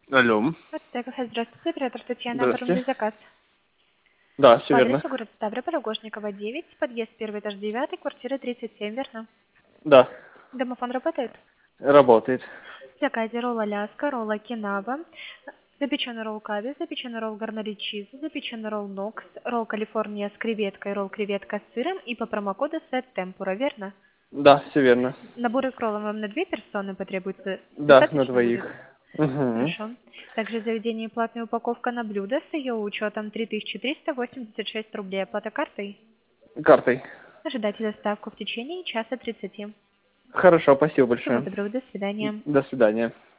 Алло. Здравствуйте, оператор Татьяна, оформили Здравствуйте. заказ. Да, все По верно. адресу город Ставрополь, Лукошникова, 9, подъезд 1, этаж 9, квартира 37, верно? Да, Домофон работает? работает. В заказе ролл Аляска, ролл Окинава, запеченный ролл Каби, запеченный ролл Гарнери Чиз, запеченный ролл Нокс, ролл Калифорния с креветкой, ролл креветка с сыром и по промокоду сет темпура, верно? Да, все верно. Набор икролов вам на 2 персоны потребуется? Да, на Достаточно двоих. будет? Угу. Хорошо. Также в заведении платная упаковка на блюдо с ее учетом 3386 рублей. Оплата картой. Картой. Ожидайте доставку в течение часа 30. Хорошо, спасибо Всего большое. доброго, до свидания. До свидания.